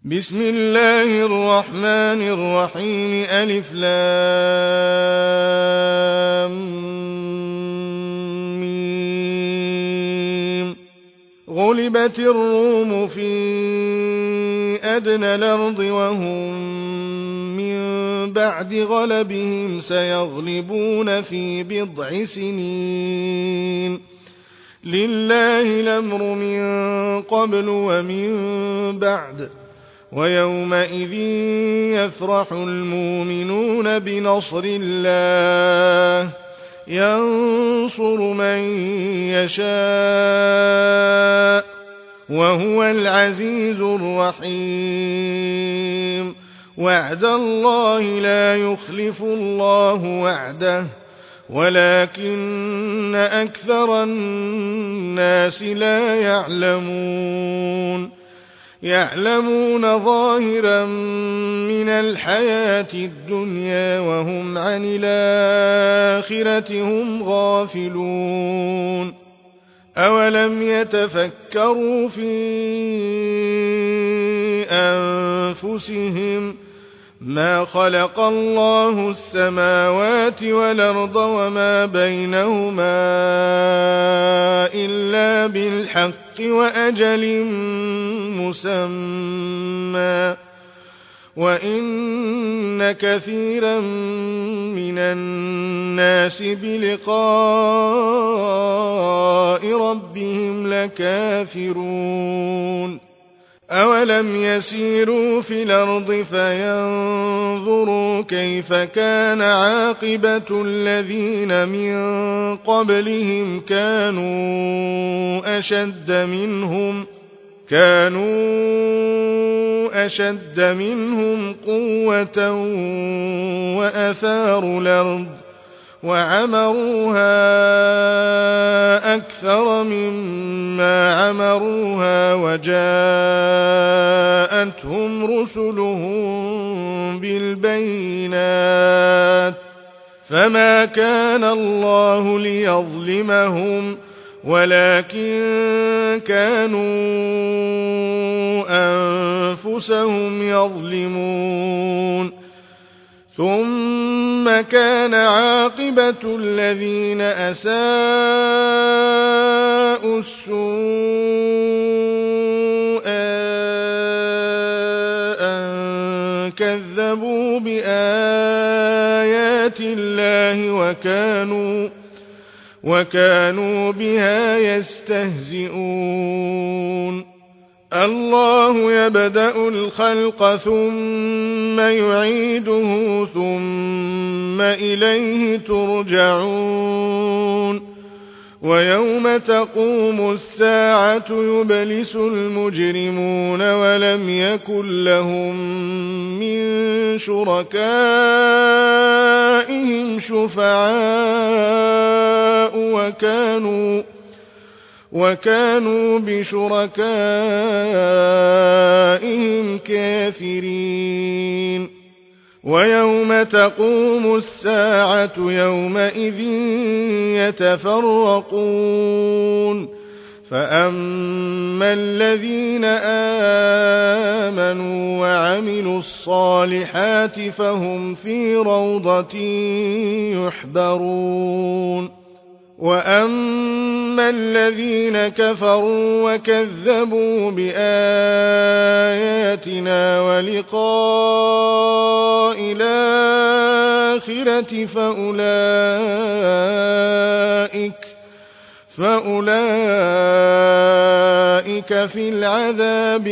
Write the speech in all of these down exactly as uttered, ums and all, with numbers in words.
بسم الله الرحمن الرحيم ألف لام ميم. غلبت الروم في أدنى الأرض وهم من بعد غلبهم سيغلبون في بضع سنين. لله الأمر من قبل ومن بعد، ويومئذ يفرح المؤمنون بنصر الله ينصر من يشاء وهو العزيز الرحيم. وعد الله لا يخلف الله وعده ولكن أكثر الناس لا يعلمون. يعلمون ظاهرا من الحياة الدنيا وهم عن الآخرة هم غافلون. أولم يتفكروا في أنفسهم ما خلق الله السماوات والأرض وما بينهما إلا بالحق وأجل مسمى، وإن كثيرا من الناس بلقاء ربهم لكافرون. أولم يسيروا في الأرض فينظروا كيف كان عاقبة الذين من قبلهم كانوا أشد منهم كانوا أشد منهم قوة وأثاروا الأرض وعمروها أكثر مما عمروها وجاءتهم رسلهم بالبينات فما كان الله ليظلمهم ولكن كانوا أنفسهم يظلمون. ثم كان عاقبة الذين أساءوا السوء أن كذبوا بآيات الله وكانوا وكانوا بها يستهزئون. الله يبدأ الخلق ثم يعيده ثم إليه ترجعون. ويوم تقوم الساعة يبلس المجرمون ولم يكن لهم من شركائهم شفعاء وكانوا وكانوا بشركائهم كافرين. ويوم تقوم الساعة يومئذ يتفرقون. فأما الذين آمنوا وعملوا الصالحات فهم في روضة يحبرون. وأما الذين كفروا وكذبوا بآياتنا ولقاء الآخرة فأولئك فأولئك في العذاب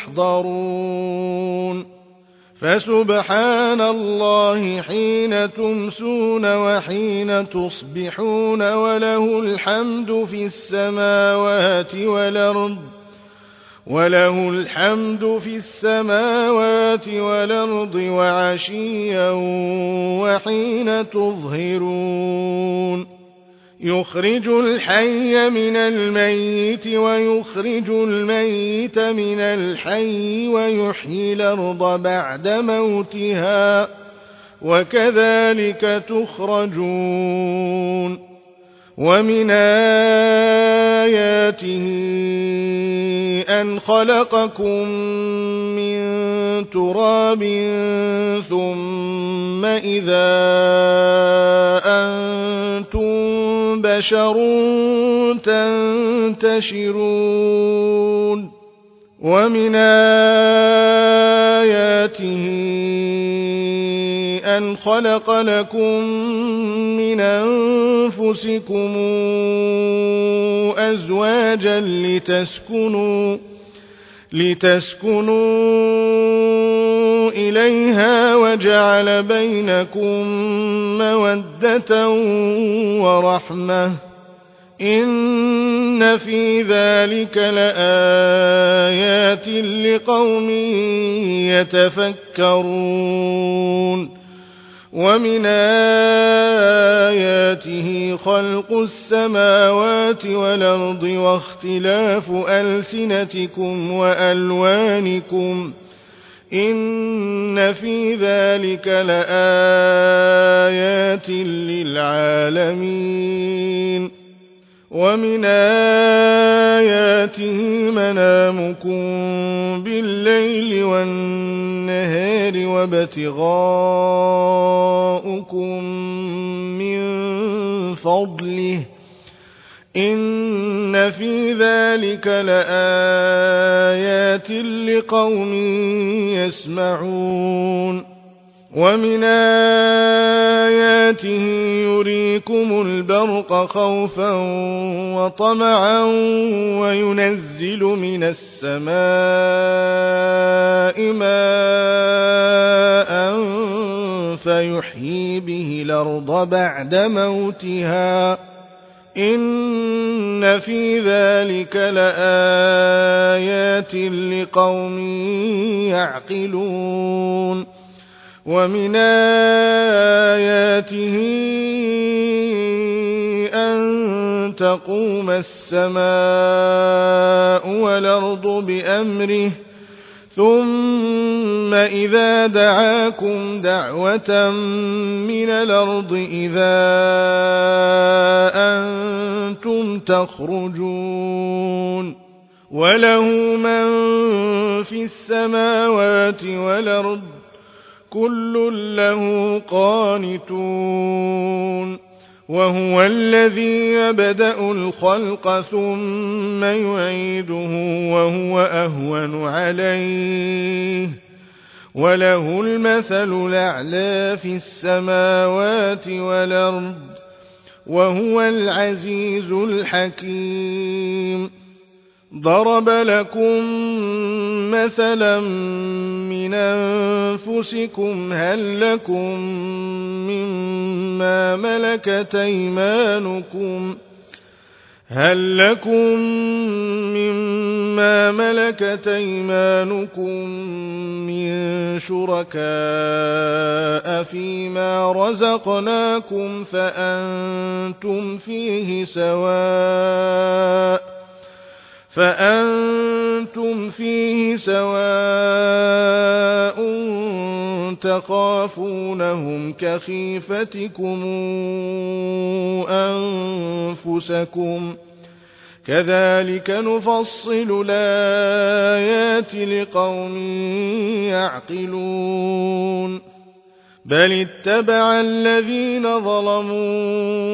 محضرون. فسبحان الله حين تمسون وحين تصبحون وله الحمد في السماوات والأرض وله الحمد في السماوات والأرض وعشيا وحين تظهرون. يخرج الحي من الميت ويخرج الميت من الحي ويحيي الأرض بعد موتها وكذلك تخرجون. ومن آياته أن خلقكم من تراب ثم إذا أنتم بشر تنتشرون ومن آياته أن خلق لكم من أنفسكم أزواجا لتسكنوا لتسكنوا إليها وجعل بينكم مودة ورحمة إن في ذلك لآيات لقوم يتفكرون ومن آياته خلق السماوات والأرض واختلاف ألسنتكم وألوانكم إن في ذلك لآيات للعالمين ومن آياته منامكم بالليل والنهار وابتغاؤكم من فضله إن في ذلك لآيات لقوم يسمعون ومن آياته يريكم البرق خوفا وطمعا وينزل من السماء ماء فيحيي به الأرض بعد موتها إن في ذلك لآيات لقوم يعقلون ومن آياته أن تقوم السماء والأرض بأمره ثم إذا دعاكم دعوة من الأرض إذا أنتم تخرجون وله من في السماوات والأرض كل له قانتون وهو الذي يبدأ الخلق ثم يعيده وهو أهون عليه وله المثل الأعلى في السماوات والأرض وهو العزيز الحكيم ضرب لكم مثلا من أنفسكم هل لكم مما ملكت أيمانكم هل لكم مما ملكت أيمانكم من شركاء فيما رزقناكم فأنتم فيه سواء فأنتم فيه سواء تخافونهم كخيفتكم أنفسكم كذلك نفصل الآيات لقوم يعقلون بل اتبع الذين ظلموا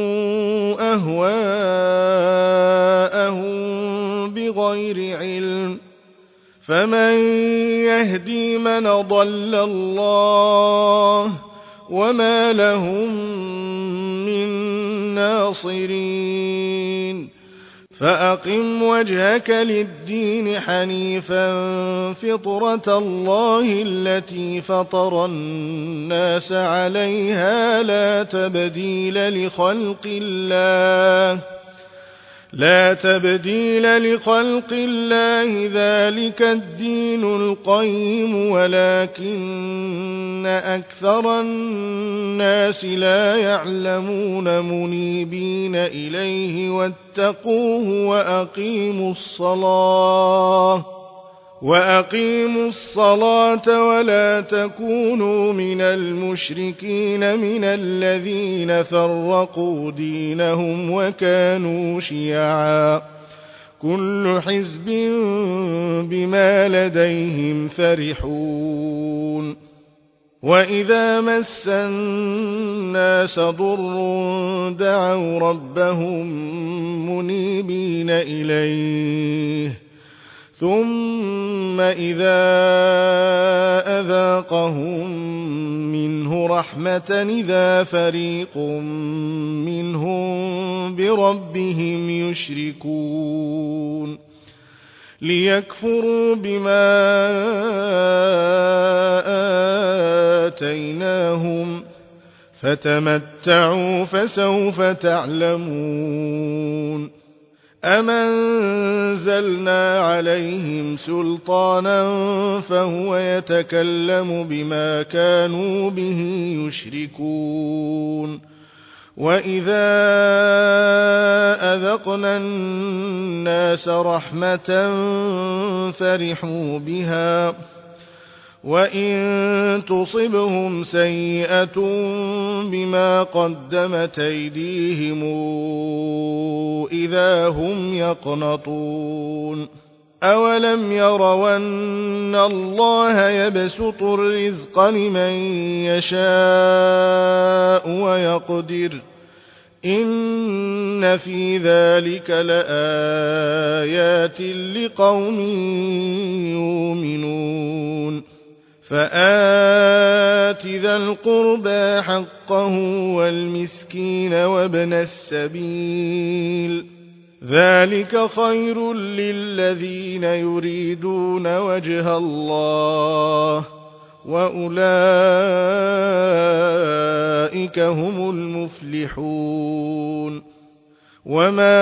أهواءهم بغير علم فمن يهدي من ضل الله وما لهم من ناصرين فأقم وجهك للدين حنيفا فطرة الله التي فطر الناس عليها لا تبديل لخلق الله لا تبديل لخلق الله ذلك الدين القيم ولكن أكثر الناس لا يعلمون منيبين إليه واتقوه وأقيموا الصلاة وأقيموا الصلاة ولا تكونوا من المشركين من الذين فرقوا دينهم وكانوا شيعا كل حزب بما لديهم فرحون وإذا مس الناس ضر دعوا ربهم منيبين إليه ثم إذا أذاقهم منه رحمة إذا فريق منهم بربهم يشركون ليكفروا بما آتيناهم فتمتعوا فسوف تعلمون أم أنزلنا عليهم سلطانا فهو يتكلم بما كانوا به يشركون وإذا أذقنا الناس رحمة فرحوا بها وإن تصبهم سيئة بما قدمت أيديهم إذا هم يقنطون أولم يروا أن الله يبسط الرزق لمن يشاء ويقدر إن في ذلك لآيات لقوم يؤمنون فآت ذا القربى حقه والمسكين وابن السبيل ذلك خير للذين يريدون وجه الله وأولئك هم المفلحون وما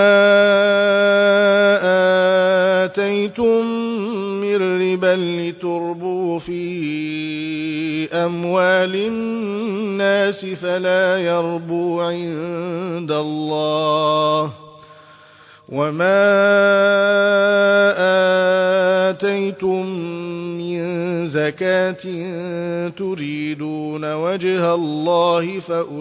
آتيتم من ربا لتربوا في أموال الناس فلا يربو عند الله وما آتيتم من زكاة تريدون وجه الله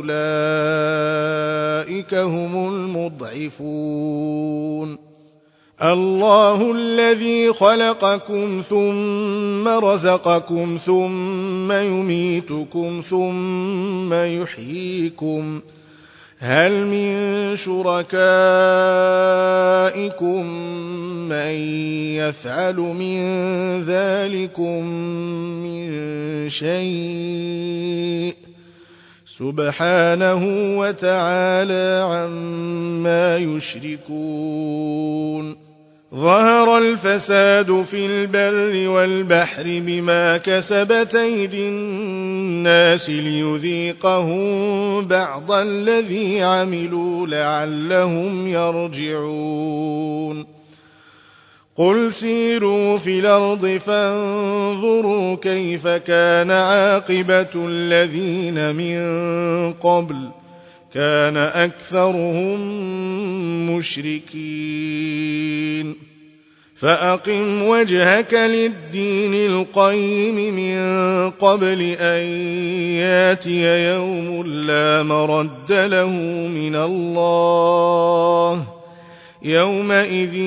فأولئك هم المضعفون الله الذي خلقكم ثم رزقكم ثم يميتكم ثم يحييكم هل من شركائكم من يفعل من ذلكم من شيء سبحانه وتعالى عما يشركون ظهر الفساد في البر والبحر بما كسبت أيدي الناس ليذيقهم بعض الذي عملوا لعلهم يرجعون قل سيروا في الأرض فانظروا كيف كان عاقبة الذين من قبل كان أكثرهم مشركين فأقم وجهك للدين القيم من قبل أن ياتي يوم لا مرد له من الله يومئذ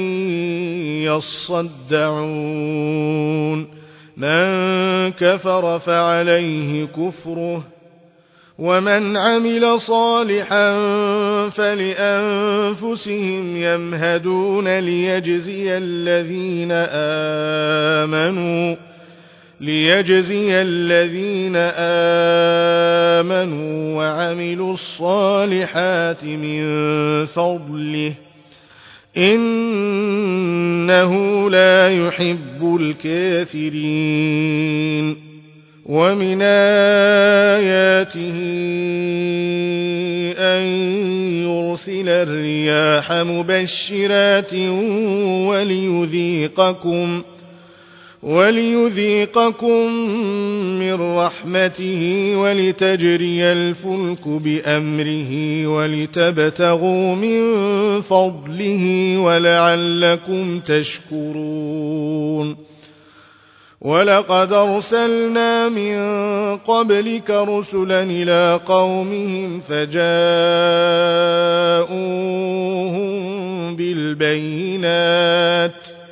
يصدعون من كفر فعليه كفره ومن عمل صالحا فلأنفسهم يمهدون ليجزي الذين آمنوا ليجزي الذين آمنوا وعملوا الصالحات من فضله إنه لا يحب الكافرين ومن آياته أن يرسل الرياح مبشرات وليذيقكم وليذيقكم من رحمته ولتجري الفلك بأمره ولتبتغوا من فضله ولعلكم تشكرون ولقد أرسلنا من قبلك رسلا إلى قومهم فجاءوهم بالبينات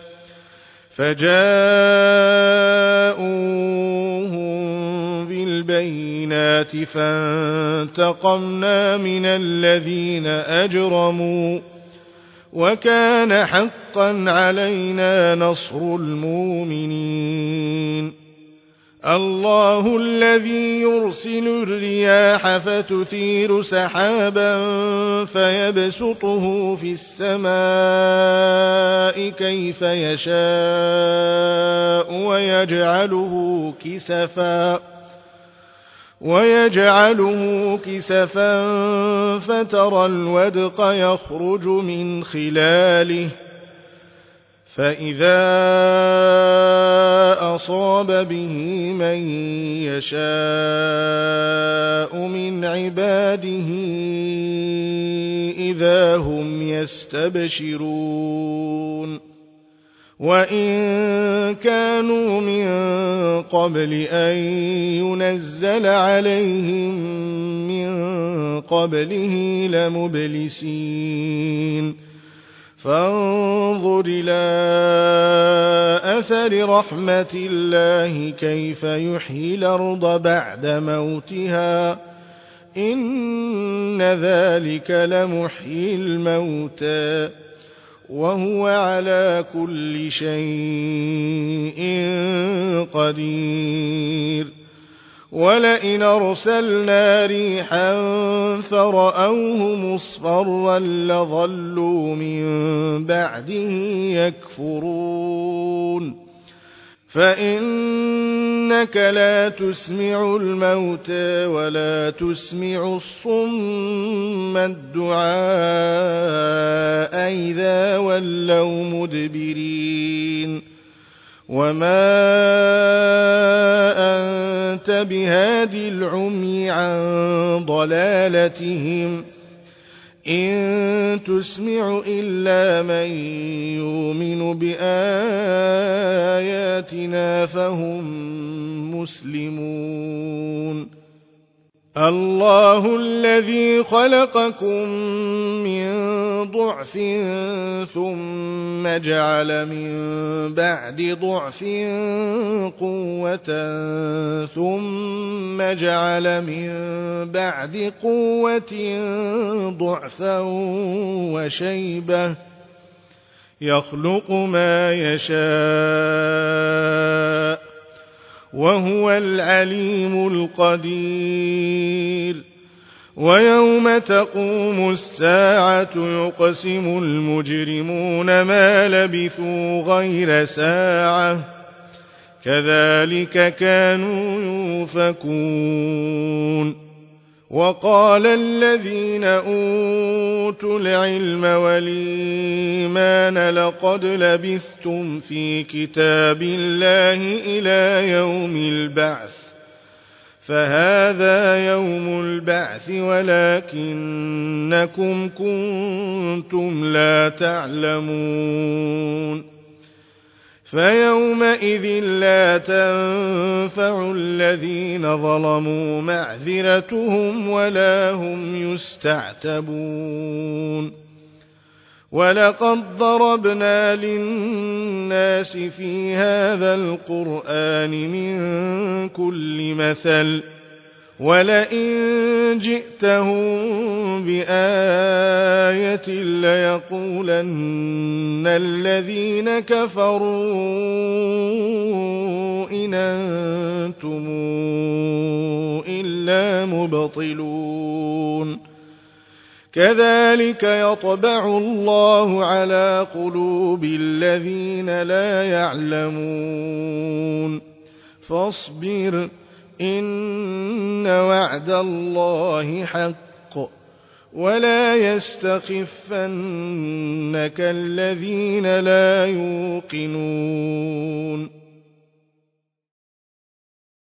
فجاءوهم بالبينات فانتقمنا من الذين أجرموا وكان حقا علينا نصر المؤمنين الله الذي يرسل الرياح فتثير سحابا فيبسطه في السماء كيف يشاء ويجعله كسفا ويجعله كسفا فترى الودق يخرج من خلاله فإذا أصاب به من يشاء من عباده إذا هم يستبشرون وإن كانوا من قبل أن ينزل عليهم من قبله لمبلسين فانظر إلى أثر رحمة الله كيف يحيي الأرض بعد موتها إن ذلك لمحيي الموتى وهو على كل شيء قدير ولئن أرسلنا ريحا فرأوه مصفرا لظلوا من بعده يكفرون فإنك لا تسمع الموتى ولا تسمع الصم الدعاء إذا ولوا مدبرين وما أنت بهادي العمي عن ضلالتهم إن تسمع إلا من يؤمن بآياتنا فهم مسلمون الله الذي خلقكم من ضعف ثم جعل من بعد ضعف قوة ثم جعل من بعد قوة ضعفا وشيبة يخلق ما يشاء وهو العليم القدير ويوم تقوم الساعة يقسم المجرمون ما لبثوا غير ساعة كذلك كانوا يؤفكون وقال الذين أوتوا العلم والإيمان لقد لبثتم في كتاب الله إلى يوم البعث فهذا يوم البعث ولكنكم كنتم لا تعلمون فيومئذ لا تنفع الذين ظلموا معذرتهم ولا هم يستعتبون ولقد ضربنا للناس في هذا القرآن من كل مثل ولئن جئتهم بآية ليقولن الذين كفروا إن أنتم إلا مبطلون كذلك يطبع الله على قلوب الذين لا يعلمون فاصبر إن وعد الله حق ولا يستخفنك الذين لا يوقنون